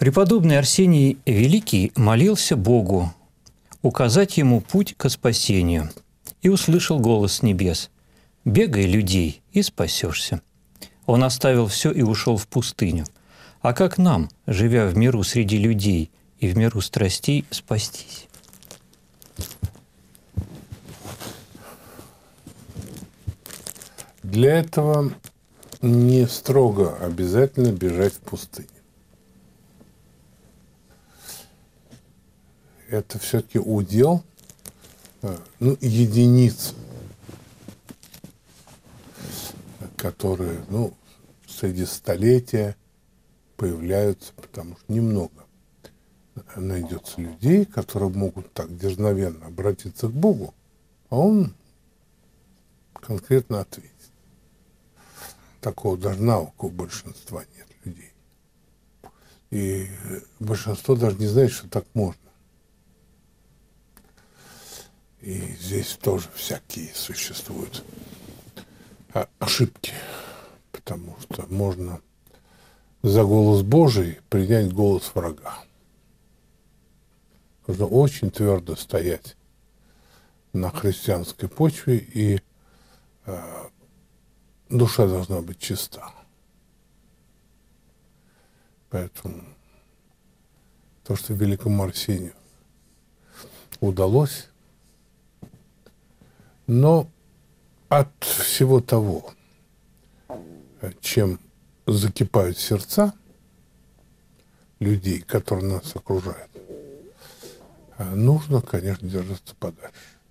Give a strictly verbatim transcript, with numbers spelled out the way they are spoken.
Преподобный Арсений Великий молился Богу указать ему путь ко спасению и услышал голос с небес: «Бегай, людей, и спасешься». Он оставил все и ушел в пустыню. А как нам, живя в миру среди людей и в миру страстей, спастись? Для этого не строго обязательно бежать в пустыню. Это все-таки удел, ну, единиц, которые, ну, среди столетия появляются, потому что немного найдется людей, которые могут так дерзновенно обратиться к Богу, а Он конкретно ответит. Такого даже навыка у большинства нет людей. И большинство даже не знает, что так можно. И здесь тоже всякие существуют ошибки, потому что можно за голос Божий принять голос врага. Нужно очень твердо стоять на христианской почве, и э, душа должна быть чиста. Поэтому то, что великому Арсению удалось, но от всего того, чем закипают сердца людей, которые нас окружают, нужно, конечно, держаться подальше.